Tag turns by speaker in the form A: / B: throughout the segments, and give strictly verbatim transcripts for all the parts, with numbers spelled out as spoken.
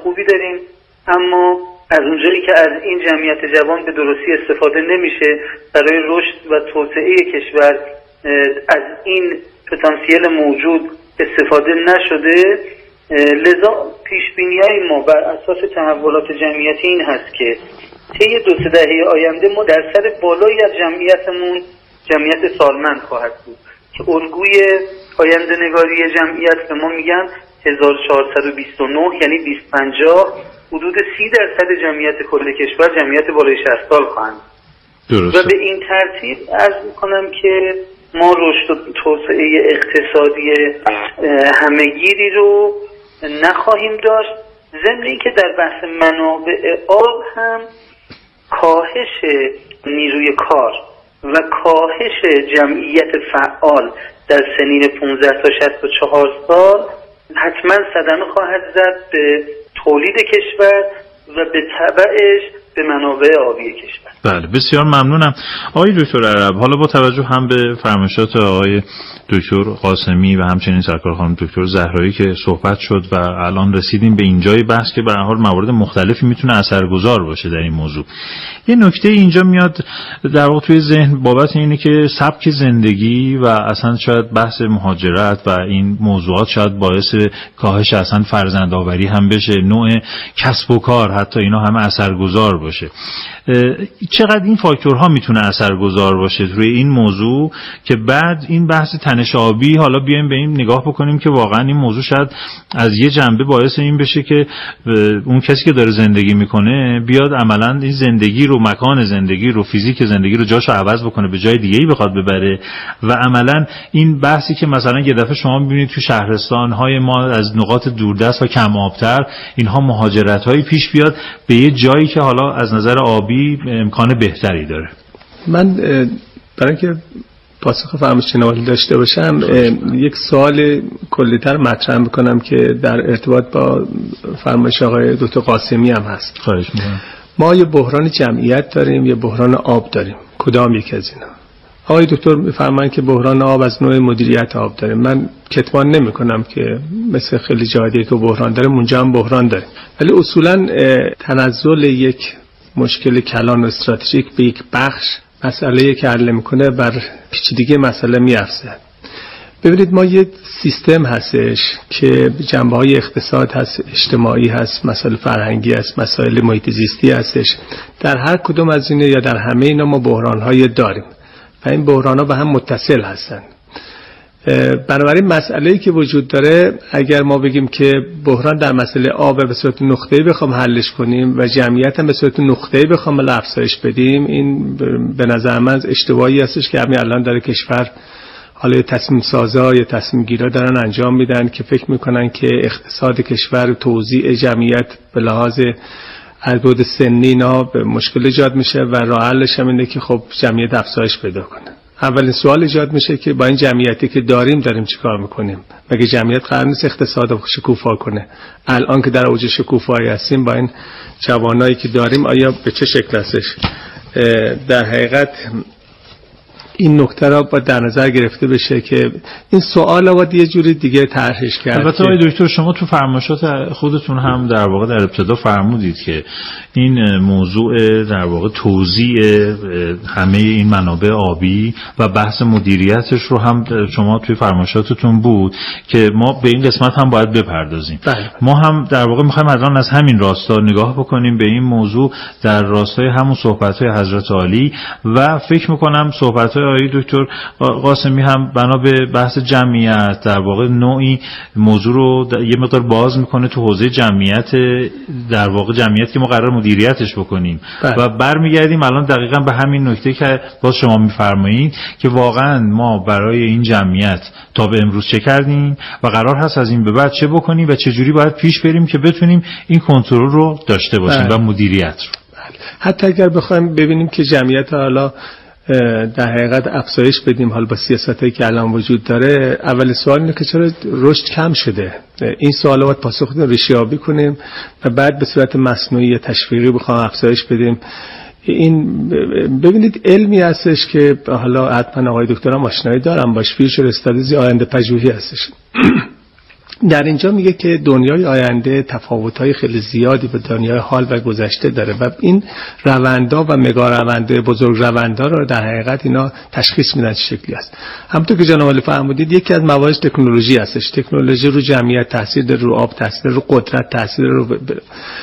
A: خوبی داریم، اما از اونجایی که از این جمعیت جوان به درستی استفاده نمیشه برای رشد و توسعه کشور، از این پتانسیل موجود استفاده نشده، لذا پیشبینی‌های ما بر اساس تحولات جمعیتی این هست که طی دو سه دهه آینده ما در سر بالایی از جمعیتمون جمعیت سالمند خواهد بود که الگوی آینده‌نگاری جمعیت به ما میگن هزار و چهارصد و بیست و نه، یعنی بیست پنجاه حدود سی درصد جمعیت کل کشور جمعیت بالای شصت سال خواهند.
B: درسته.
A: و به این ترتیب عرض میکنم که ما رشد و توسعه اقتصادی همه‌گیری رو نخواهیم داشت، ضمن اینکه در بحث منابع آب هم کاهش نیروی کار و کاهش جمعیت فعال در سنین پانزده تا شصت و چهار سال حتما صدمه خواهد زد به تولید کشور و به تبعش به منابع آبی کشور.
B: بله، بسیار ممنونم آقای دکتر عرب. حالا با توجه هم به فرمایشات آقای دکتر قاسمی و همچنین سرکار خانم دکتر زهرایی که صحبت شد و الان رسیدیم به اینجای بحث که به هر حال موارد مختلفی میتونه اثرگذار باشه در این موضوع. یه نکته اینجا میاد در واقع توی ذهن بابت اینه که سبک زندگی و اصلا شاید بحث مهاجرت و این موضوعات شاید باعث کاهش اصلا فرزندآوری هم بشه، نوع کسب و کار حتی اینا همه اثرگذار باشه. چقدر این فاکتورها میتونه اثرگذار باشه روی این موضوع که بعد این بحث تنش آبی حالا بیایم به این نگاه بکنیم که واقعا این موضوع شاید از یه جنبه باعث این بشه که اون کسی که داره زندگی میکنه بیاد عملا این زندگی رو، مکان زندگی رو، فیزیک زندگی رو جاشو عوض بکنه، به جای دیگه‌ای بخواد ببره و عملا این بحثی که مثلا یه دفعه شما میبینید تو شهرستان‌های ما از نقاط دوردست و کم آبتر اینها مهاجرت‌هایی پیش بیاد به یه جایی که حالا از نظر آبی امکان بهتری داره.
C: من برای اینکه پاسخ فرمایش‌نوازی داشته باشم یک سوال کلی‌تر مطرح میکنم که در ارتباط با فرمایش آقای دکتر قاسمی هم هست.
B: خواهش میکنم.
C: ما یه بحران جمعیت داریم، یه بحران آب داریم. کدام یک از اینا؟ آقای دکتر میفرمایند که بحران آب از نوع مدیریت آب داریم. من کتمان نمی کنم که مثل خیلی جای دیگه که بحران داریم اونجا هم بحران داریم، ولی اصولاً تنزل یک مشکل کلان و استراتژیک به یک بخش مسئله که حل میکنه بر پیچیدگی مسئله میافزه. ببینید ما یه سیستم هستش که جنبه‌های اقتصاد هست، اجتماعی هست، مسائل فرهنگی هست، مسائل محیط زیستی هستش. در هر کدوم از اینا یا در همه اینا ما بحران‌های داریم و این بحران‌ها به هم متصل هستن. بنابراین مسئله‌ای که وجود داره اگر ما بگیم که بحران در مسئله آب به صورت نقطه‌ای بخوام حلش کنیم و جمعیت هم به صورت نقطه‌ای بخوام افزایش بدیم، این به نظر من اشتباهی هستش که همین الان داره کشور حالا تصمیم سازا یا تصمیم گیرا دارن انجام میدن که فکر میکنن که اقتصاد کشور، توزیع جمعیت به لحاظ عدد سنی اینا به مشکل ایجاد میشه و راه حلش هم اینه که خب جمعیت افزایش پیدا کنه. اولین سوال ایجاد میشه که با این جمعیتی که داریم داریم چیکار میکنیم؟ مگه جمعیت قرار نیست اقتصاد رو شکوفا کنه؟ الان که در اوج شکوفایی هستیم با این جوانایی که داریم آیا به چه شکل هستش؟ در حقیقت این نکته را با در نظر گرفته بشه که این سوال رو یه جوری دیگه طرحش کرد.
B: البته آقای دکتر شما تو فرمایشات خودتون هم در واقع در ابتدا فرمودید که این موضوع در واقع توزیع همه این منابع آبی و بحث مدیریتش رو هم شما توی فرمایشاتتون بود که ما به این قسمت هم باید بپردازیم.
C: بله.
B: ما هم در واقع می‌خوایم الان از همین راستا نگاه بکنیم به این موضوع در راستای همون صحبت‌های حضرت عالی و فکر می‌کنم صحبت‌های آقای دکتر قاسمی هم بنا به بحث جمعیت در واقع نوعی موضوع رو یه مقدار باز میکنه تو حوزه جمعیت، در واقع جمعیت که ما قرار مدیریتش بکنیم. بله. و برمیگردیم الان دقیقاً به همین نکته که باز شما میفرمایید که واقعاً ما برای این جمعیت تا به امروز چه کردیم و قرار هست از این به بعد چه بکنیم و چه جوری باید پیش بریم که بتونیم این کنترل رو داشته باشیم. بله. و مدیریت رو.
C: بله. حتی اگر بخوایم ببینیم که جمعیت حالا در حقیقت افزایش بدیم حال با سیاستایی که الان وجود داره، اول سوال اینه که چرا رشد کم شده؟ این سوال رو باید پاسخ ریشه‌یابی کنیم و بعد به صورت مصنوعی تشویقی بخوام افزایش بدیم. این ببینید علمی هستش که حالا حتما آقای دکترم آشنایی دارم باش، فیوچر استادیز آینده پژوهی هستش. در اینجا میگه که دنیای آینده تفاوت‌های خیلی زیادی به دنیای حال و گذشته داره و این روندها و مگا روندهای بزرگ روندها رو در حقیقت اینا تشخیص میدن چه شکلی است. همونطور که جناب علی فرمودید یکی از موارد تکنولوژی هستش. تکنولوژی رو جمعیت تاثیر داره، رو آب تاثیر داره، رو قدرت تاثیر داره، رو ب...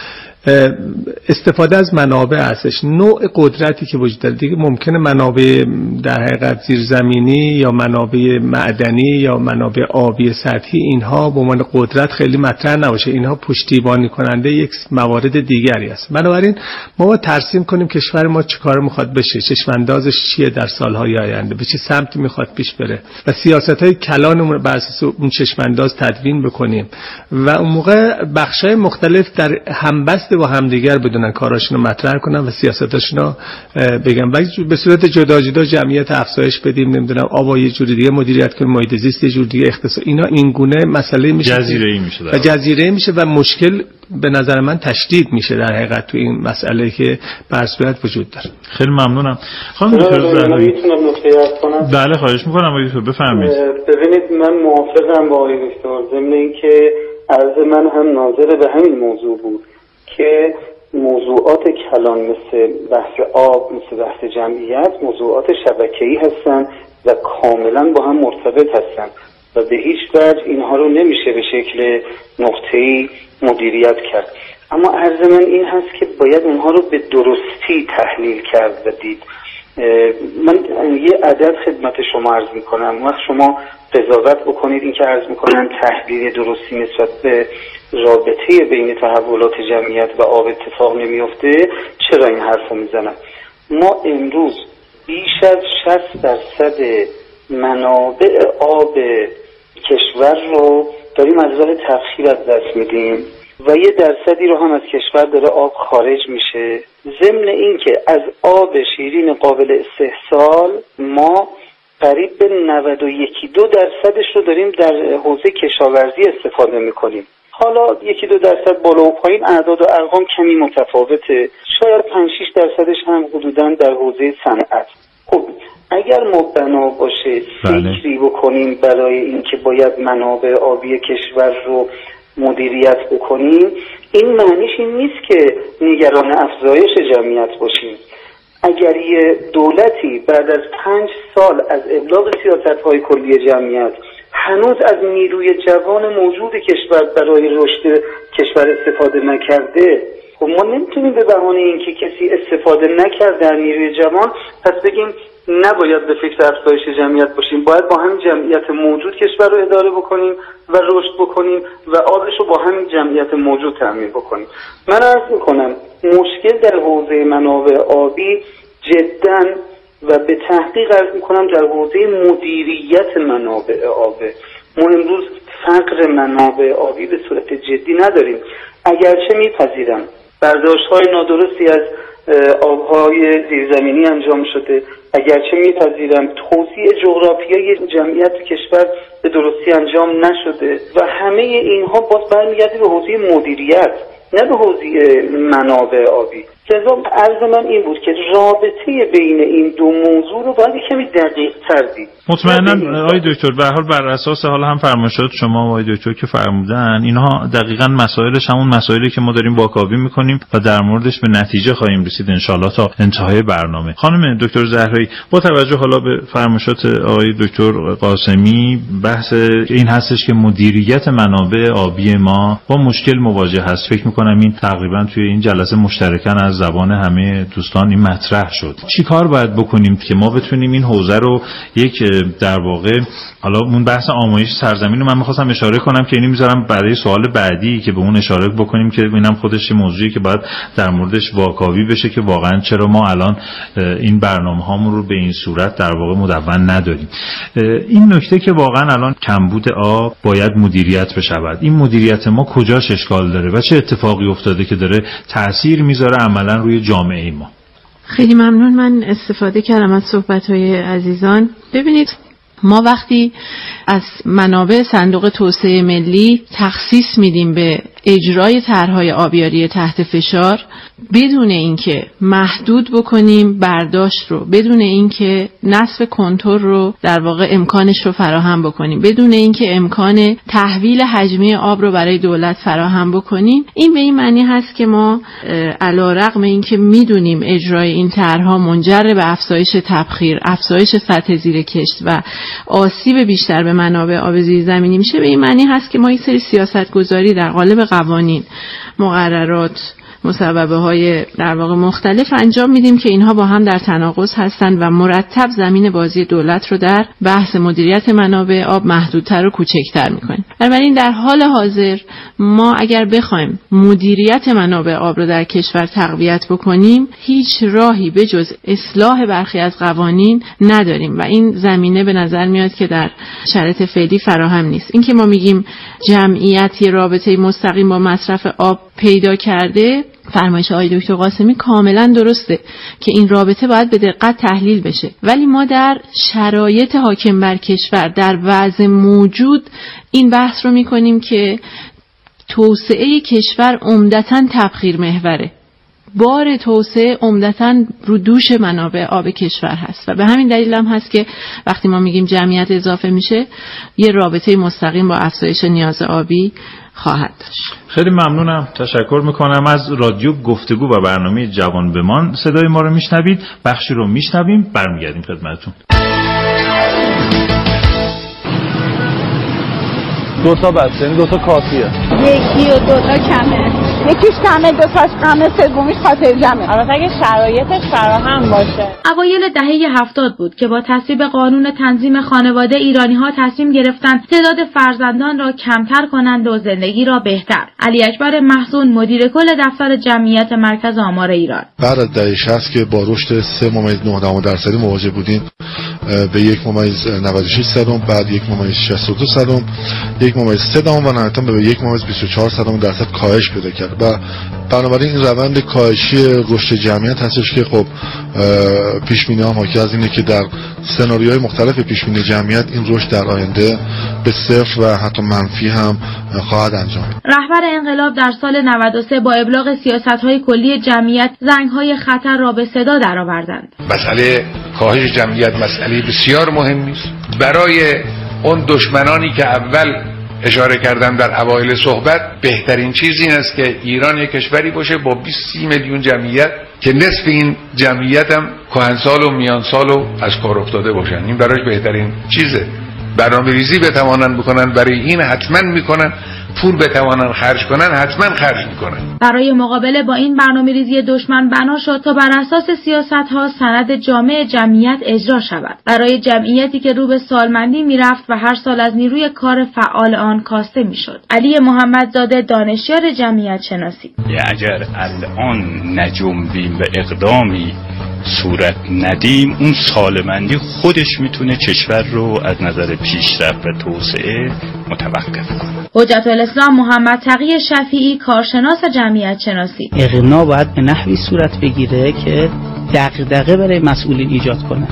C: استفاده از منابع هستش. نوع قدرتی که وجود داره دیگه ممکنه منابع در حقیقت زیرزمینی یا منابع معدنی یا منابع آبی سطحی اینها به عنوان قدرت خیلی مطرح نباشه، اینها پشتیبانی کننده یک موارد دیگری است. بنابراین ما باید ترسیم کنیم کشور ما چه کار میخواد بشه، چشم اندازش چیه در سالهای آینده، به چه سمتی میخواد پیش بره و سیاست‌های کلانمون بر اساس اون چشم انداز تدوین بکنیم و اون موقع بخش‌های مختلف در همبست با همدیگر بدونن کاراشونو مطرح کنن و سیاستاشونو بگن و به صورت جدا جدا جمعیت افزایش بدیم، نمیدونم آبا یه جوری دیگه مدیریت کنیم، محیط زیست یه جور دیگه، اقتصاد، اینا این گونه مسئله میشه،
B: جزیره‌ای میشه
C: و جزیره‌ای میشه و مشکل به نظر من تشدید میشه در حقیقت تو این مسئله که بر صورت وجود داره.
B: خیلی ممنونم. خانم دکتر زهرایی میتونم نکته عرض کنم؟ بله خواهش میکنم آقای دکتر بفرمایید.
D: ببینید من موافقم با آقای دکتر، ضمن اینکه عرض من هم ناظر به همین موضوع بود که موضوعات کلان مثل بحث آب، مثل بحث جمعیت موضوعات شبکه‌ای هستن و کاملا با هم مرتبط هستن و به هیچ وجه اینها رو نمیشه به شکل نقطه‌ای مدیریت کرد. اما عرض من این هست که باید اونها رو به درستی تحلیل کرد و دید. من یه عدد خدمت شما عرض میکنم، وقت شما قضاوت بکنید این که عرض میکنم تحلیل درستی نسبت به رابطه بین تحولات جمعیت و آب اتفاق نمیفته، چرا این حرف رو میزنم؟ ما امروز بیش از شصت درصد منابع آب کشور رو داریم از راه تبخیر از دست میدیم و یه درصدی رو هم از کشور داره آب خارج میشه. ضمن این که از آب شیرین قابل استحصال ما قریب به نود و یک دو درصدش رو داریم در حوزه کشاورزی استفاده میکنیم. حالا یکی دو درصد بالا و پایین اعداد و ارقام کمی متفاوته، شاید پنج شش درصدش هم حدوداً در حوزه صنعت. خب اگر ما بنا باشه فکری بکنیم برای اینکه باید منابع آبی کشور رو مدیریت بکنیم، این معنیش این نیست که نگران افزایش جمعیت باشیم. اگر یه دولتی بعد از پنج سال از ابلاغ سیاست‌های کلی جمعیت هنوز از نیروی جوان موجود کشور برای رشد کشور استفاده نکرده، خب ما نمیتونیم به بهانه اینکه کسی استفاده نکرده از نیروی جوان پس بگیم نباید به فکر افزایش جمعیت باشیم. باید با همین جمعیت موجود کشور رو اداره بکنیم و رشد بکنیم و آبش رو با همین جمعیت موجود تامین بکنیم. من عرض میکنم مشکل در حوزه منابع آبی جداً و به تحقیق عرض میکنم در حوزه مدیریت منابع آبه. ما امروز فقر منابع آبی به صورت جدی نداریم، اگرچه میپذیرم برداشت‌های نادرستی از آبهای زیرزمینی انجام شده، اگرچه میپذیرم توزیع جغرافیایی جمعیت کشور به درستی انجام نشده و همه اینها باز برمیگرده به حوزه مدیریت نه به حوزه منابع آبی. لذا عرض من این بود که رابطه بین این دو موضوع رو باید کمی دقیق تر دید.
B: مطمئناً آقای دکتر به هر حال بر اساس حالا هم فرمایشات شما و آقای دکتر که فرمودن اینها دقیقاً مسائلش همون مسائلی که ما داریم واکاوی میکنیم و در موردش به نتیجه خواهیم رسید ان شاءالله تا انتهای برنامه. خانم دکتر زهرایی با توجه حالا به فرمایشات آقای دکتر قاسمی بحث این هستش که مدیریت منابع آبی ما با مشکل مواجه هست. فکر میکنم این تقریباً توی این جلسه مشترکاً از زبان همه دوستان این مطرح شد. چی کار باید بکنیم که ما بتونیم این حوزه رو یک در واقع حالا اون بحث آمایش سرزمین رو من می‌خواستم اشاره کنم که اینو میذارم برای سوال بعدی که به اون اشاره بکنیم که اینم خودش موضوعی که باید در موردش واکاوی بشه که واقعا چرا ما الان این برنامه‌هامون رو به این صورت در واقع مدون نداریم. این نکته که واقعا الان کمبود آب باید مدیریت بشه. این مدیریت ما کجاش اشکال داره و چه اتفاقی افتاده که داره تأثیر میذاره عملاً روی جامعه ما؟
E: خیلی ممنون. من استفاده کردم از صحبت‌های عزیزان. ببینید ما وقتی از منابع صندوق توسعه ملی تخصیص میدیم به اجرای طرح‌های آبیاری تحت فشار بدون اینکه محدود بکنیم برداشت رو، بدون اینکه نصب کنترل رو در واقع امکانش رو فراهم بکنیم، بدون اینکه امکان تحویل حجمی آب رو برای دولت فراهم بکنیم، این به این معنی هست که ما علیرغم اینکه میدونیم اجرای این طرح‌ها منجر به افزایش تبخیر، افزایش سطح زیر کشت و آسیب بیشتر به منابع آب زیرزمینی میشه، به این معنی هست که ما این سری سیاست‌گذاری در قالب قوانین، مقررات، مصوبه های در واقع مختلف انجام میدیم که اینها با هم در تناقض هستند و مرتب زمین بازی دولت رو در بحث مدیریت منابع آب محدودتر و کوچکتر میکنیم. بنابراین در حال حاضر ما اگر بخوایم مدیریت منابع آب رو در کشور تقویت بکنیم، هیچ راهی به جز اصلاح برخی از قوانین نداریم و این زمینه به نظر میاد که در شرایط فعلی فراهم نیست. این که ما میگیم جمعیت یه رابطه مستقیم با مصرف آب پیدا کرده، فرمایش آقای دکتر قاسمی کاملا درسته که این رابطه باید به دقت تحلیل بشه، ولی ما در شرایط حاکم بر کشور، در وضع موجود این بحث رو میکنیم که توسعه کشور عمدتاً تبخیر محوره، بار توسعه عمدتاً رو دوش منابع آب کشور هست و به همین دلیل هم هست که وقتی ما میگیم جمعیت اضافه میشه، یه رابطه مستقیم با افزایش نیاز آبی خواهد داشت.
B: خیلی ممنونم، تشکر میکنم. از رادیو گفتگو و برنامه جوان بمان صدای ما رو میشنوید. بخشی رو میشنویم، برمیگردیم خدمتتون.
F: دو تا بس، یعنی دو تا کافیه.
G: یکی و دو تا کمه. یکیش کمه، دو تاش کمه، سومیش خاطر جمعه. البته اگه شرایطش فراهم باشه.
H: اوایل دهه هفتاد بود که با تصویب قانون تنظیم خانواده ایرانی‌ها تصمیم گرفتند تعداد فرزندان را کمتر کنند و زندگی را بهتر. علی اکبر محسون مدیر کل دفتر جمعیت مرکز آمار ایران.
I: بعد از دهه شصت که با رشد سه ممیز نه درصدی مواجه بودیم به یک ممیز نود و شش صدم، بعد یک ممیز شصت و دو صدم، یک ممیز سه دهم و نهایتاً به یک ممیز بیست و چهار صدم درصد کاهش پیدا کرد و بنابراین این روند کاهشی رشد جمعیت هستش که خب پیش بینی ها حاکی از اینه که در سناریوهای مختلف پیش بینی جمعیت این رشد در آینده به صفر و حتی منفی هم خواهد انجامید.
H: رهبر انقلاب در سال نود و سه با ابلاغ سیاست‌های کلی جمعیت زنگ‌های خطر را به صدا درآوردند.
J: مسئله کاهش جمعیت مسئله بسیار مهمی است. برای اون دشمنانی که اول اشاره کردم در اوایل صحبت، بهترین چیز این است که ایران یک کشوری باشه با بیست میلیون جمعیت که نصف این جمعیت هم کهنسال و میانسال و از کار افتاده باشن. این برایش بهترین چیزه. برنامه‌ریزی بتوانن بکنن، برای این حتما میکنن. پول بتوانن خرج کنن، حتما خرج میکنن.
H: برای مقابله با این برنامه‌ریزی دشمن بنا شد تا بر اساس سیاست‌ها سند جامع جمعیت اجرا شود. برای جمعیتی که رو به سالمندی میرفت و هر سال از نیروی کار فعال آن کاسته میشد. علی محمدزاده دانشیار جمعیت شناسی:
K: اگر الان نجنبیم و اقدامی صورت ندیم، اون سالمندی خودش میتونه کشور رو از نظر پیشرفت و توسعه متوقف کنه.
H: حجت الاسلام محمد تقی شفیعی کارشناس جمعیت شناسی:
L: اقنا باید به نحوی صورت بگیره که دغدغه برای مسئولین ایجاد کنه.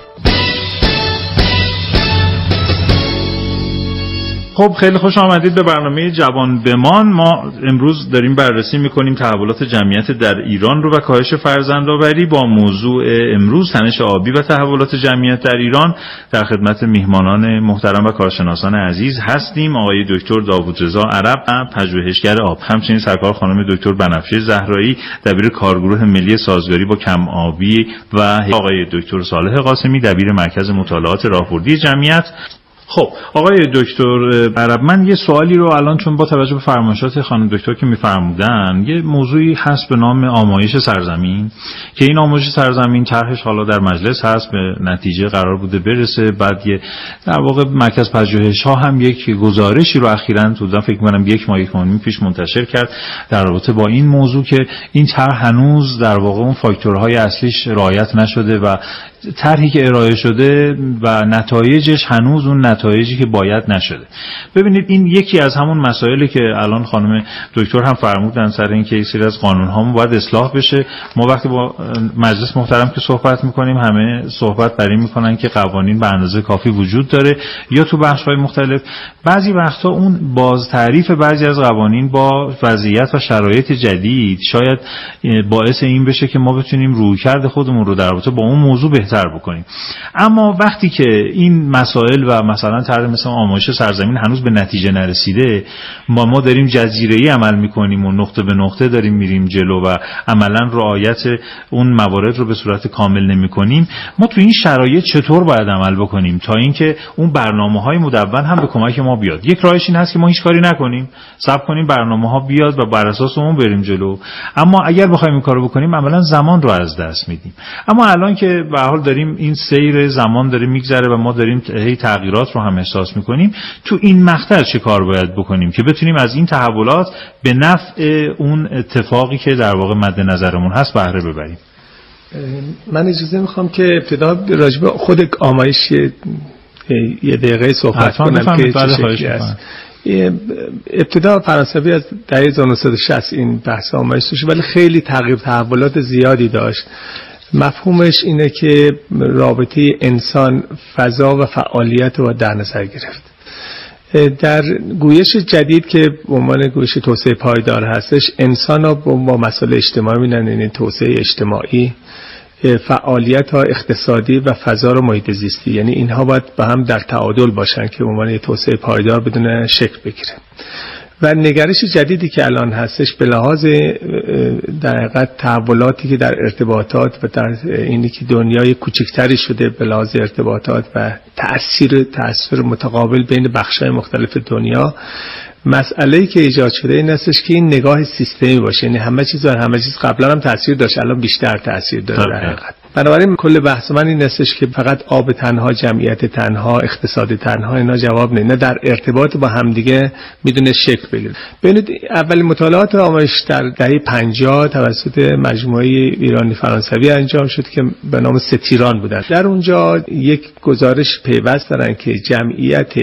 B: خب خیلی خوش آمدید به برنامه جوان بمان. ما امروز داریم بررسی میکنیم تحولات جمعیت در ایران رو و کاهش فرزندآوری. با موضوع امروز تنش آبی و تحولات جمعیت در ایران در خدمت میهمانان محترم و کارشناسان عزیز هستیم. آقای دکتر داوودرضا عرب، پژوهشگر آب، همچنین سرکار خانم دکتر بنفشه زهرایی، دبیر کارگروه ملی سازگاری با کم آبی و آقای دکتر صالح قاسمی، دبیر مرکز مطالعات راهبردی جمعیت. خب آقای دکتر عرب، من یه سوالی رو الان چون با توجه به فرمایشات خانم دکتر که میفرمودن، یه موضوعی هست به نام آمایش سرزمین که این آمایش سرزمین طرحش حالا در مجلس هست، به نتیجه قرار بوده برسه. بعد یه در واقع مرکز پژوهش ها هم یک گزارشی رو اخیراً تو فکر کنم یک ماه یک ماه پیش منتشر کرد در رابطه با این موضوع که این طرح هنوز در واقع اون فاکتورهای اصلیش رعایت نشده و طرحی که ارائه شده و نتایجش هنوز اون نتایجی که باید نشده. ببینید این یکی از همون مسائلی که الان خانم دکتر هم فرمودن سر این که یه سری از قانون‌هامون باید اصلاح بشه. ما وقتی با مجلس محترم که صحبت می‌کنیم همه صحبت بر این می‌کنن که قوانین به اندازه کافی وجود داره یا تو بخش‌های مختلف بعضی وقتا اون باز تعریف بعضی از قوانین با وضعیت و شرایط جدید شاید باعث این بشه که ما بتونیم رویکرد خودمون رو در رابطه با اون موضوع بهتر بکنیم. اما وقتی که این مسائل و مثلا طرح مثل آمایش سرزمین هنوز به نتیجه نرسیده، ما ما داریم جزیره‌ای عمل می‌کنیم و نقطه به نقطه داریم میریم جلو و عملاً رعایت اون موارد رو به صورت کامل نمی‌کنیم، ما تو این شرایط چطور باید عمل بکنیم تا اینکه اون برنامه‌های مدون هم به کمک ما بیاد؟ یک راهش این هست که ما هیچ کاری نکنیم، صبر کنیم برنامه‌ها بیاد و بر اساس اون بریم جلو. اما اگر بخوایم این کارو بکنیم عملاً زمان رو از دست میدیم. اما الان که به هر حال داریم این سیر زمان داره میگذره و ما داریم هی تغییرات رو هم احساس میکنیم، تو این مقطع چه کار باید بکنیم که بتونیم از این تحولات به نفع اون اتفاقی که در واقع مد نظرمون هست بهره ببریم؟
C: من اجازه میخوام که ابتدا راجع به خود آمایش یه دقیقه صحبت کنم که چه شکلی است. ابتدا فرانسوی از دهه هزار و نهصد و شصت این بحث آمایش داشت ولی خیلی تغییر تحولات زیادی داشت. مفهومش اینه که رابطه انسان فضا و فعالیت رو در نظر گرفت. در گویش جدید که به عنوان گویش توسعه پایدار هستش، انسان رو با مسائل اجتماعی می‌بینن، یعنی توسعه اجتماعی، فعالیت ها اقتصادی و فضا رو محیط زیستی، یعنی اینها باید با هم در تعادل باشن که به عنوان توسعه پایدار بدون شکل بگیره. و نگرش جدیدی که الان هستش به لحاظ در حقیقت تحولاتی که در ارتباطات و در اینی که دنیای کوچکتری شده به لحاظ ارتباطات و تأثیر تأثیر متقابل بین بخش‌های مختلف دنیا، مسئله‌ای که ایجاد شده این هستش که این نگاه سیستمی باشه، یعنی همه چیز و همه چیز قبلا هم تاثیر داشت الان بیشتر تاثیر داره در حقیقت. بنابراین کل بحث من این هستش که فقط آب تنها، جمعیت تنها، اقتصاد تنها اینا جواب نه، نه در ارتباط با همدیگه میدونه شکل بگیره. ببینید اولین مطالعات آمایش در دهه پنجاه توسط مجموعه ایرانی فرانسوی انجام شد که به نام ستیران بودن. در اونجا یک گزارش پیوست دارن که جمعیت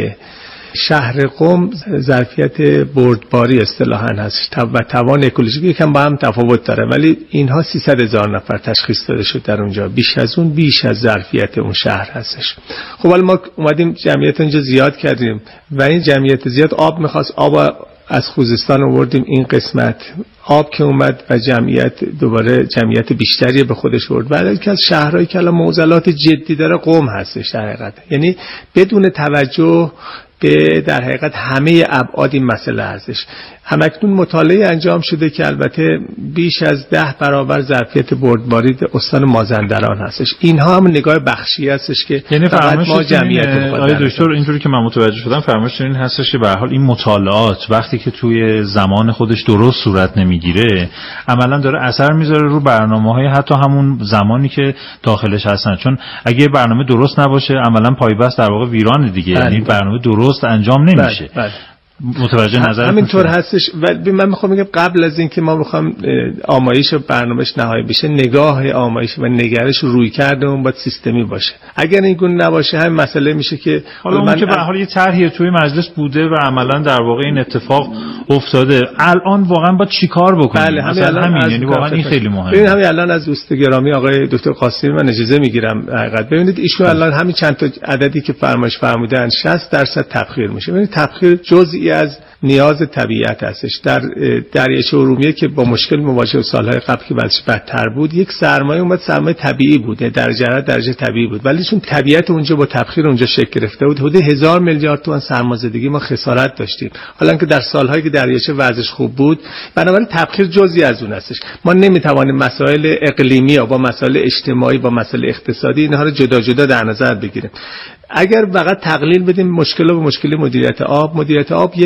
C: شهر قم ظرفیت بردباری اصطلاحاً هست و توان اکولوژیک یکم با هم تفاوت داره، ولی اینها سیصد هزار نفر تشخیص داده شد در اونجا، بیش از اون بیش از ظرفیت اون شهر هستش. خب حالا ما اومدیم جمعیت اونجا زیاد کردیم و این جمعیت زیاد آب می‌خواست، آب از خوزستان آوردیم این قسمت، آب که اومد و جمعیت دوباره جمعیت بیشتری به خودش آورد. بعد یکی از شهرهایی که الان معضلات جدی داره قم هستش در حقیقت، یعنی بدون توجه به در حقیقت همه ابعاد این مسئله هستش. همکنون مطالعه انجام شده که البته بیش از ده برابر ظرفیت بردباری استان مازندران هستش. اینها هم نگاه بخشی هستش که
B: یعنی
C: فقط ما جمعیت
B: آقای دکتر اینجوری که من متوجه شدم فرمایشتون این هستش که به هر حال این مطالعات وقتی که توی زمان خودش درست صورت نمیگیره عملا داره اثر میذاره رو برنامه‌های حتی همون زمانی که داخلش هستن، چون اگه برنامه درست نباشه عملا پایبست در واقع ویران دیگه، یعنی برنامه درست انجام نمیشه. بله بله. متوجه نظر
C: همینطور هستش. و من میخوام بگم قبل از این که ما بخوام آمایش برنامه‌اش نهایی بشه، نگاه آمایش و نگرش روی کرده اون باید سیستمی باشه. اگر این گونه نباشه همین مسئله میشه که
B: حالا اون که به هر حال یه طرحی توی مجلس بوده و عملا در واقع این اتفاق افتاده، الان واقعا باید چیکار بکنیم؟
C: بله همین الان
B: همین یعنی واقعا این خیلی مهمه.
C: ببین همین الان از دوست گرامی آقای دکتر قاسمی من اجازه میگیرم حقیقت ببینید ایشون الان همین چند تا عددی که فرمایش فرمودن شصت درصد تبخیر میشه. ببینید تبخیر جزئی از نیاز طبیعت هستش. در دریاچه ارومیه که با مشکل مواجه سالهای قبل که وضعش بدتر بود، یک سرمایه اومد، سرمایه طبیعی بود، در جهت درجه طبیعی بود، ولی چون طبیعت اونجا با تبخیر اونجا شکل گرفته بود، حدود هزار میلیارد تومان سرمایه‌زدگی ما خسارت داشتیم، حالا که در سالهایی که دریاچه وضعش خوب بود. بنابراین تبخیر جزئی از اون هستش. ما نمیتوانیم مسائل اقلیمی با مسائل اجتماعی با مسائل اقتصادی اینها رو جدا جدا در نظر بگیریم. اگر فقط تقلیل بدیم مشکل به مشکل مدیریت آب، مدیریت آب یک تا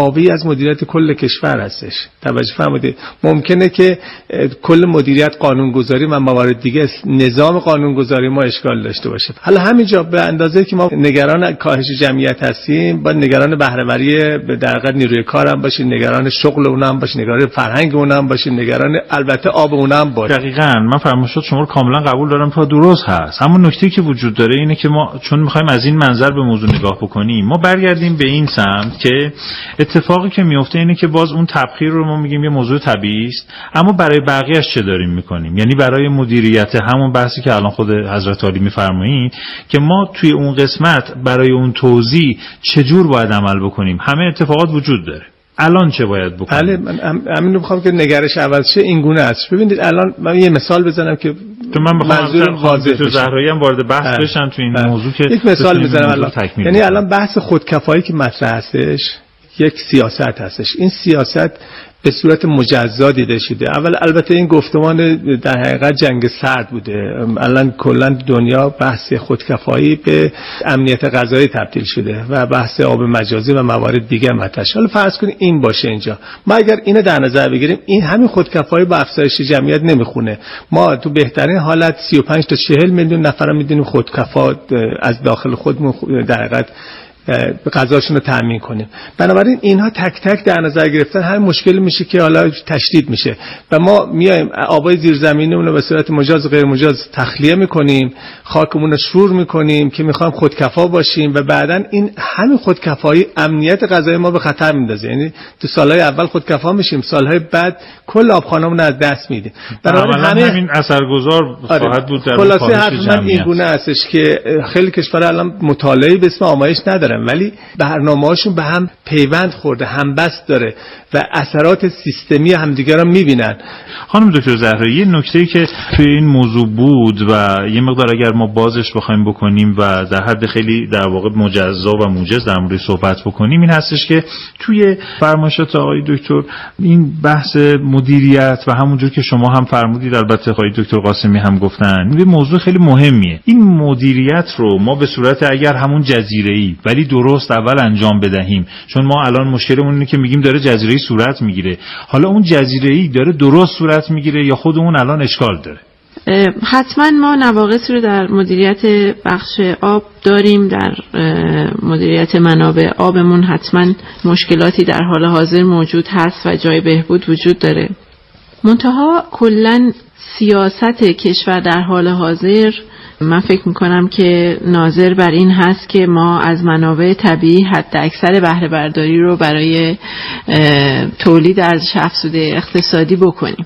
C: تابعی از مدیریت کل کشور هستش. توجه فرمودید. ممکنه که کل مدیریت قانونگذاری و موارد دیگه نظام قانونگذاری ما اشکال داشته باشه. حالا همینجا به اندازه که ما نگران کاهش جمعیت هستیم، با نگران بهره‌وری در واقع نیروی کار هم باشیم، نگران شغل اونها هم باشیم، نگران فرهنگ اونها هم باشیم، نگران البته آب اونها هم باشیم.
B: دقیقاً من فرمایشات شما رو کاملا قبول دارم تا درست هست. اما نکته‌ای که وجود داره اینه که ما چون می‌خوایم از این منظر به موضوع نگاه بکنیم، ما برگردیم به این سمت که اتفاقی که میفته اینه که باز اون تبخیر رو ما میگیم یه موضوع طبیعی است، اما برای بقیه‌اش چه داریم می‌کنیم؟ یعنی برای مدیریت همون بحثی که الان خود حضرت عالی می‌فرمایید که ما توی اون قسمت برای اون توزیع چجور باید عمل بکنیم، همه اتفاقات وجود داره. الان چه باید بکنیم؟
C: بله من همین رو می‌خوام که نگرش عوض شه این گونه است. ببینید الان من یه مثال بزنم که
B: تو من منظور واضح بشه. زهرایی هم وارد بحث بشن تو این موضوع که
C: یک مثال می‌زنم الان. یعنی الان بحث خودکفایی که مطرح هستش یک سیاست هستش. این سیاست به صورت مجزا دیده شده. اول البته این گفتمان در حقیقت جنگ سرد بوده. الان کلا دنیا بحث خودکفایی به امنیت غذایی تبدیل شده و بحث آب مجازی و موارد دیگه مطرح. حالا فرض کنید این باشه اینجا. ما اگر اینو در نظر بگیریم، این همین خودکفایی با افزایش جمعیت نمیخونه. ما تو بهترین حالت سی و پنج تا چهل میلیون نفر میدونیم خودکفا از داخل خودمون در حقیقت غذاشون رو تامین کنیم. بنابراین اینها تک تک در نظر گرفتن هر مشکلی میشه که حالا تشدید میشه و ما میایم آبای زیرزمینیمون رو به صورت مجاز و غیر مجاز تخلیه میکنیم، خاکمون رو شور میکنیم که میخوایم خودکفا باشیم و بعدن این همین خودکفایی امنیت غذایی ما به خطر میندازه. یعنی تو سالهای اول خودکفا میشیم، سالهای بعد کل آبخانه‌مون رو از دست میدیم.
B: بنابراین همه همین اثرگذار خواهد بود در
C: خلاصه حرف من این گونه هستش که خیلی کشورها الان مطالعه به اسم آمایش ندارن ولی برنامه‌هاشون به هم پیوند خورده، همبست داره و اثرات سیستمی همدیگه رو می‌بینن.
B: خانم دکتر زهرایی، یه نکته‌ای که توی این موضوع بود و یه مقدار اگر ما بازش بخوایم بکنیم و در حد خیلی در واقع مجزا و موجز در موردش صحبت بکنیم، این هستش که توی فرمایشات آقای دکتر این بحث مدیریت و همونجور که شما هم فرمودید، البته آقای دکتر قاسمی هم گفتن، این موضوع خیلی مهمیه. این مدیریت رو ما به صورت اگر همون جزیره‌ای ولی درست اول انجام بدهیم، چون ما الان مشکلمون اینه که میگیم داره جزیره‌ای صورت میگیره، حالا اون جزیره‌ای داره درست صورت میگیره یا خودمون الان اشکال داره؟
E: حتما ما نواقصی رو در مدیریت بخش آب داریم، در مدیریت منابع آبمون حتما مشکلاتی در حال حاضر موجود هست و جای بهبود وجود داره. منتها کلاً سیاست کشور در حال حاضر من فکر میکنم که ناظر بر این هست که ما از منابع طبیعی حد اکثر بهره برداری رو برای تولید ارزش افزوده اقتصادی بکنیم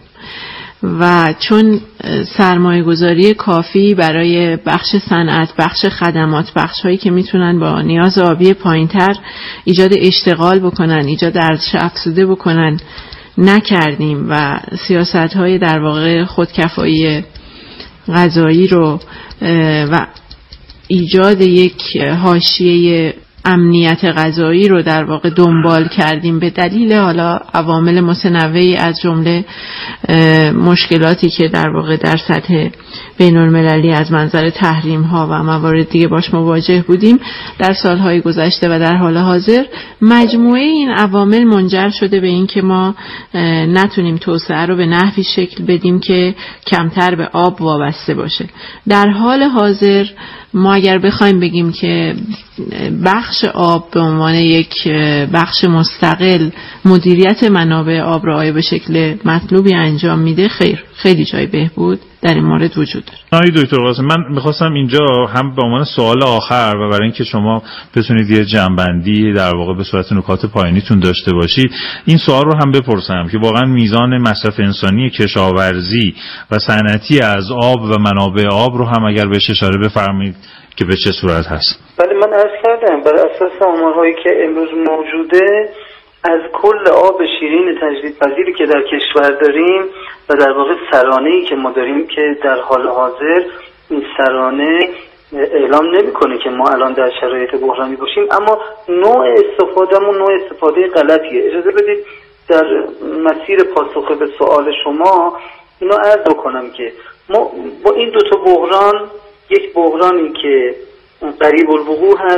E: و چون سرمایه گذاری کافی برای بخش صنعت، بخش خدمات، بخش هایی که میتونن با نیاز آبی پایینتر ایجاد اشتغال بکنن، ایجاد ارزش افزوده بکنن نکردیم و سیاست های در واقع خودکفایی غذایی رو و ایجاد یک حاشیه امنیت غذایی رو در واقع دنبال کردیم به دلیل حالا عوامل متنوعی از جمله مشکلاتی که در واقع در سطح بین المللی از منظر تحریم ها و موارد دیگه باش مواجه بودیم در سالهای گذشته و در حال حاضر. مجموعه این عوامل منجر شده به این که ما نتونیم توسعه رو به نحوی شکل بدیم که کمتر به آب وابسته باشه. در حال حاضر ما اگر بخوایم بگیم که بخش آب به عنوان یک بخش مستقل مدیریت منابع آب را آیا به شکل مطلوبی انجام میده، خیر، خیلی جای بهبود در این مورد وجود داره.
B: آقای دکتر قاسم، من می‌خواستم اینجا هم به عنوان سوال آخر و برای اینکه شما بتونید یه جنبندی در واقع به صورت نکات پایانیتون داشته باشید، این سوال رو هم بپرسم که واقعا میزان مصرف انسانی کشاورزی و صنعتی از آب و منابع آب رو هم اگر بهش اشاره بفرمایید که به چه صورت هست؟
A: بله، من عرض کردم بر اساس آمارهایی که امروز موجوده از کل آب شیرین تجدیدپذیری که در کشور داریم و در واقع سرانه‌ای که ما داریم که در حال حاضر این سرانه اعلام نمی‌کنه که ما الان در شرایط بحرانی باشیم، اما نوع استفادهمون نوع استفاده غلطیه. اجازه بدید در مسیر پاسخ به سوال شما اینو عرض بکنم که ما با این دو تا بحران، یک بحرانی که قریب الوقوع هست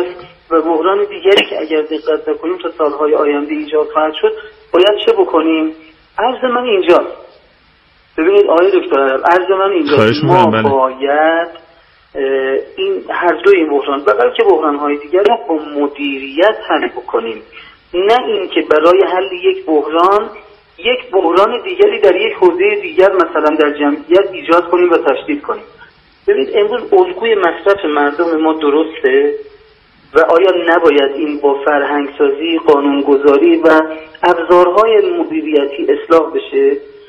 A: و بحران دیگری که اگر دقت نکنیم تا سالهای آینده ایجاد خواهد شد، باید چه بکنیم؟ عرض من اینجاست. ببینید آقای دکتر، عرض من اینجاست. ما بله. باید این هر دوی این بحران و بلکه بحران‌های دیگر رو با مدیریت حل بکنیم، نه اینکه برای حل یک بحران یک بحران دیگری در یک حوزه دیگر مثلا در جمعیت ایجاد کنیم و تشدید کنیم. ببینید امروز الگوی مصرف مردم ما درسته و آیا نباید این با فرهنگسازی، قانونگذاری و ابزارهای مدیریتی اصلاح بشه؟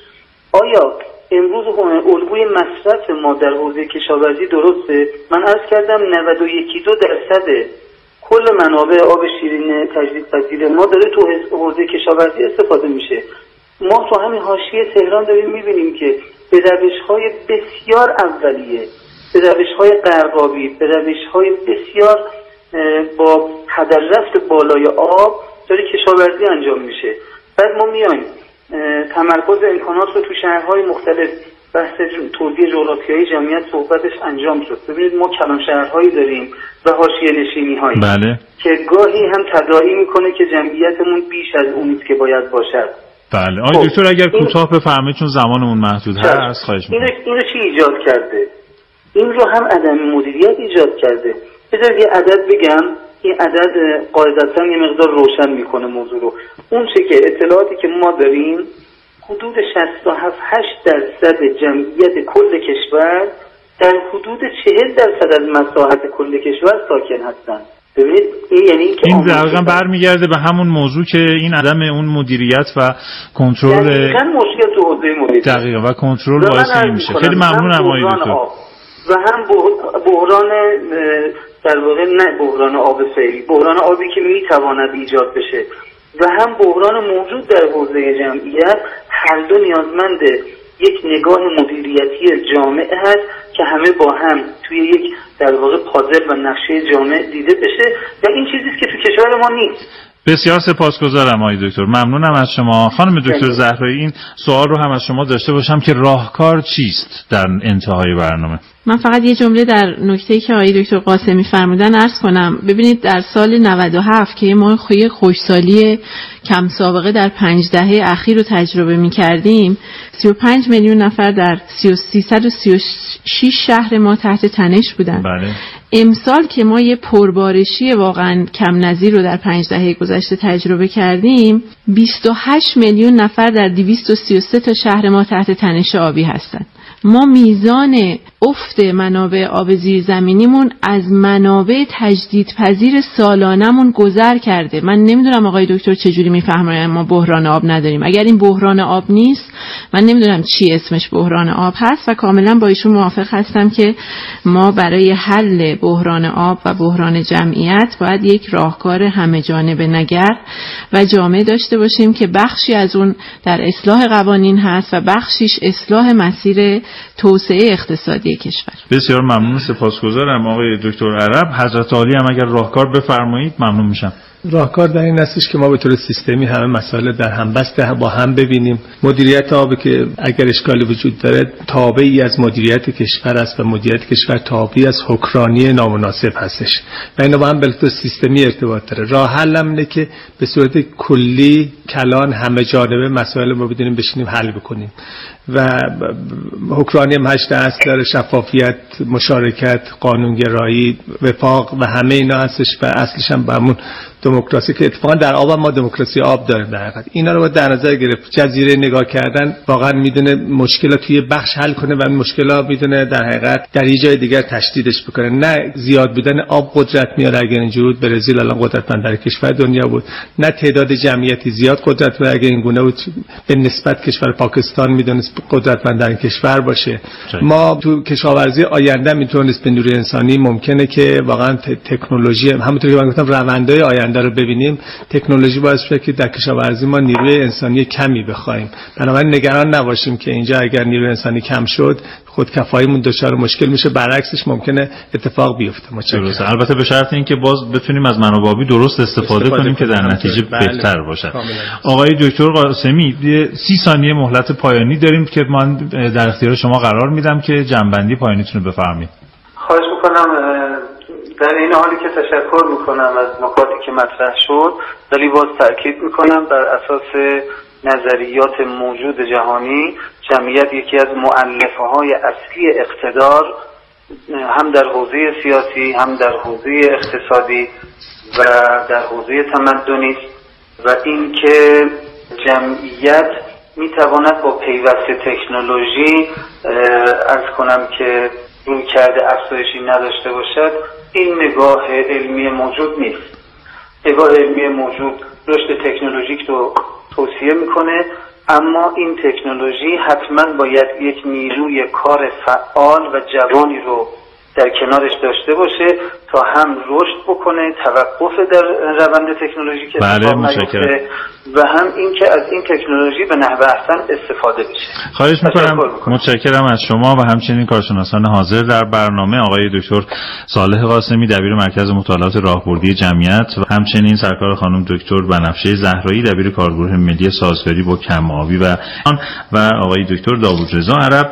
A: آیا امروز الگوی مصرف ما در حوزه کشاورزی درسته؟ من عرض کردم نود و یک درصد کل منابع آب شیرین تجدیدپذیر ما داره تو حوزه کشاورزی استفاده میشه. ما تو همین حاشیه تهران داریم میبینیم که به روش‌های بسیار اولیه، به روش‌های غرقابی، به روش‌های بسیار با هدر رفت بالای آب داره کشاورزی انجام میشه. بعد ما میایم تمرکز امکانات رو تو شهرهای مختلف، بحث توزیع جغرافیایی جمعیت صحبتش انجام شد. ببینید ما کلان شهرهایی داریم و حاشیه نشینی‌هایی
B: بله.
A: که گاهی هم تداعی میکنه که جمعیتمون بیش از اونی که باید باشد.
B: بله. آقای دکتر اگر کوتاه بفرمایید چون زمانمون محدود هست خواهش می‌کنم.
A: اینو اینو چی ایجاد کرده؟ این رو هم عدم مدیریت ایجاد کرده. بذارید یه عدد بگم، این عدد قاعدتاً یه مقدار روشن میکنه موضوع رو. اون چه که اطلاعاتی که ما داریم حدود شصت و هفت هشت درصد جمعیت کل کشور در حدود چهل درصد از مساحت کل کشور ساکن هستند. ببینید این یعنی این که
B: این دقیقاً برمیگرده به همون موضوع که این عدم اون مدیریت و کنترل
A: دقیقاً مشکل تو حوزه مدیریت
B: دقیقاً و کنترل باعث این میشه. خیلی ممنونم آقای دکتر.
A: و هم بحران در واقع نه بحران آب فعلی، بحران آبی که میتواند ایجاد بشه و هم بحران موجود در حوزه جمعیت، هر دو نیازمند یک نگاه مدیریتی جامع هست که همه با هم توی یک در واقع پازل و نقشه جامع دیده بشه و این چیزیست که تو کشور ما نیست.
B: بسیار سپاسگزارم آقای دکتر، ممنونم از شما. خانم دکتر زهرایی این سوال رو هم از شما داشته باشم که راهکار چیست در انتهای برنامه؟
E: من فقط یه جمله در نکته‌ای که آقای دکتر قاسمی فرمودن عرض کنم. ببینید در سال نود و هفت که ما خوی خوشسالی کم سابقه در پنج دهه اخیر رو تجربه می‌کردیم، سی و پنج میلیون نفر در سیصد و سی و شش شهر ما تحت تنش بودن.
B: بله.
E: امسال که ما یه پربارشی واقعا کم نظیر رو در پنج دهه گذشته تجربه کردیم، بیست و هشت میلیون نفر در دویست و سی و سه تا شهر ما تحت تنش آبی هستند. ما میزان افت منابع آب زیرزمینیمون از منابع تجدیدپذیر سالانمون گذر کرده. من نمیدونم آقای دکتر چجوری میفهمن ما بحران آب نداریم. اگر این بحران آب نیست، من نمیدونم چی اسمش بحران آب هست و کاملا با ایشون موافق هستم که ما برای حل بحران آب و بحران جمعیت باید یک راهکار همه جانبه نگر و جامع داشته باشیم که بخشی از اون در اصلاح قوانین هست و بخشیش اصلاح مسیر توسعه اقتصادی کشور.
B: بسیار ممنون، سپاسگزارم آقای دکتر عرب. حضرت عالی هم اگر راهکار بفرمایید ممنون میشم.
C: راهکار در این هستش که ما به طور سیستمی همه مسائل در هم بسته با هم ببینیم. مدیریت آب که اگر اشکالی وجود داره تابعی از مدیریت کشور است و مدیریت کشور تابعی از حکمرانی نامناسب هستش و اینا با هم به طور سیستمی ارتباط داره. راه حل اینه که به صورت کلی کلان همه جانبه مسائل ما بدونیم بشینیم حل بکنیم و حکمرانی هم هشت اصل داره، شفافیت، مشارکت، قانونگرایی، وفاق و همه اینا هستش و اصلش هم همون دموکراسی که اتفاقا در آب هم ما دموکراسی آب داریم. در حقیقت اینا رو باید در نظر گرفت. جزیره نگاه کردن واقعا میدونه مشکلات توی بخش حل کنه و این مشکلات میدونه در حقیقت در یه جای دیگر تشدیدش بکنه. نه زیاد بودن آب قدرت میاره. اگر اینجوری بود برزیل الان قدرتمندترین کشور دنیا بود. نه تعداد جمعیتی زیاد قدرت میاره. اگر این گونه بود به نسبت کشور پاکستان میدونست قدرتمندترین کشور باشه. جای. ما تو کشاورزی آینده میتونست به نیروی انسانی ممکنه که واقعا تکنولوژی همونطور که من گفتم روندهای آینده رو ببینیم. تکنولوژی باعث بشه که در کشاورزی ما نیروی انسانی کمی بخوایم. بنابراین نگران نباشیم که اینجا اگر نیروی انسانی کم شد خودکفاییمون دچار مشکل میشه، برعکسش ممکنه اتفاق بیفته.
B: متشکرم. البته به شرط اینکه باز بتونیم از منابع آبی درست استفاده, استفاده کنیم که در نتیجه بله. بهتر باشه. آقای دکتر قاسمی سی ثانیه مهلت پایانی داریم که من در اختیار شما قرار میدم که جنبندی پایانیتون رو بفرمایید.
A: خواهش میکنم. در این حالی که تشکر میکنم از نکاتی که مطرح شد، ولی باز تأکید میکنم بر اساس نظریات موجود جهانی، جمعیت یکی از مؤلفه های اصلی اقتدار هم در حوزه سیاسی، هم در حوزه اقتصادی و در حوزه تمدنی، و اینکه جمعیت میتواند با پیوست تکنولوژی عرض کنم که روی کرده افزایشی نداشته باشد، این نگاه علمی موجود نیست. نگاه علمی موجود رشد تکنولوژیک رو توصیه میکنه، اما این تکنولوژی حتما باید یک نیروی کار فعال و جوانی رو در کنارش داشته باشه تا هم رشد بکنه، توقف در روند تکنولوژی که
B: بله متشکرم،
A: و هم اینکه از این تکنولوژی به نحو احسن استفاده بشه.
B: خواهش میکنم. متشکرم از شما و همچنین کارشناسان حاضر در برنامه، آقای دکتر صالح قاسمی دبیر مرکز مطالعات راهبردی جمعیت و همچنین سرکار خانم دکتر بنفشه زهرایی دبیر کارگروه ملی سازگاری با کم‌آبی و و آقای دکتر داوود رضا عرب.